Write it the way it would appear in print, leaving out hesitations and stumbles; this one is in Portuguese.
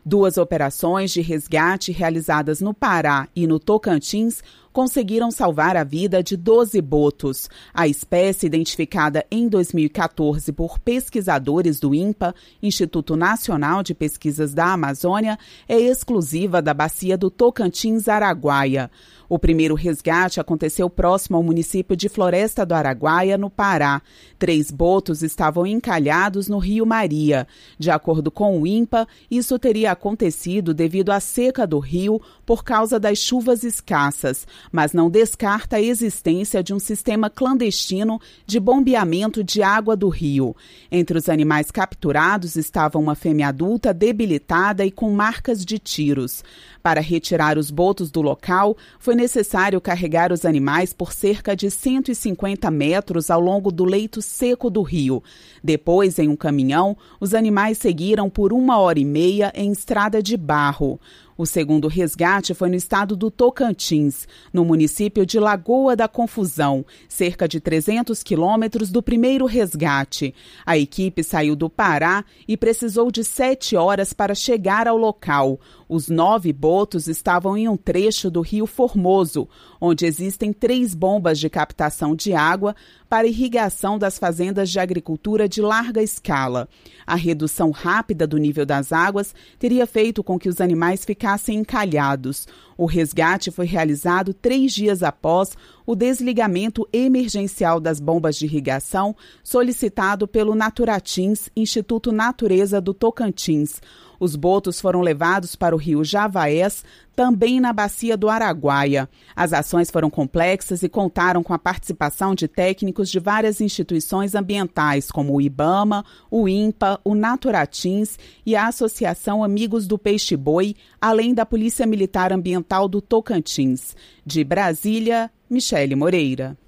2 operações de resgate realizadas no Pará e no Tocantins conseguiram salvar a vida de 12 botos. A espécie, identificada em 2014 por pesquisadores do INPA, Instituto Nacional de Pesquisas da Amazônia, é exclusiva da bacia do Tocantins-Araguaia. O primeiro resgate aconteceu próximo ao município de Floresta do Araguaia, no Pará. 3 botos estavam encalhados no Rio Maria. De acordo com o INPA, isso teria acontecido devido à seca do rio por causa das chuvas escassas, mas não descarta a existência de um sistema clandestino de bombeamento de água do rio. Entre os animais capturados estava uma fêmea adulta debilitada e com marcas de tiros. Para retirar os botos do local, foi necessário carregar os animais por cerca de 150 metros ao longo do leito seco do rio. Depois, em um caminhão, os animais seguiram por 1h30 em estrada de barro. O segundo resgate foi no estado do Tocantins, no município de Lagoa da Confusão, cerca de 300 quilômetros do primeiro resgate. A equipe saiu do Pará e precisou de 7 horas para chegar ao local. Os 9 botos estavam em um trecho do Rio Formoso, onde existem 3 bombas de captação de água para irrigação das fazendas de agricultura de larga escala. A redução rápida do nível das águas teria feito com que os animais ficassem encalhados. O resgate foi realizado 3 dias após o desligamento emergencial das bombas de irrigação solicitado pelo Naturatins, Instituto Natureza do Tocantins. Os botos foram levados para o rio Javaés, também na bacia do Araguaia. As ações foram complexas e contaram com a participação de técnicos de várias instituições ambientais, como o IBAMA, o INPA, o Naturatins e a Associação Amigos do Peixe-Boi, além da Polícia Militar Ambiental do Tocantins. De Brasília, Michele Moreira.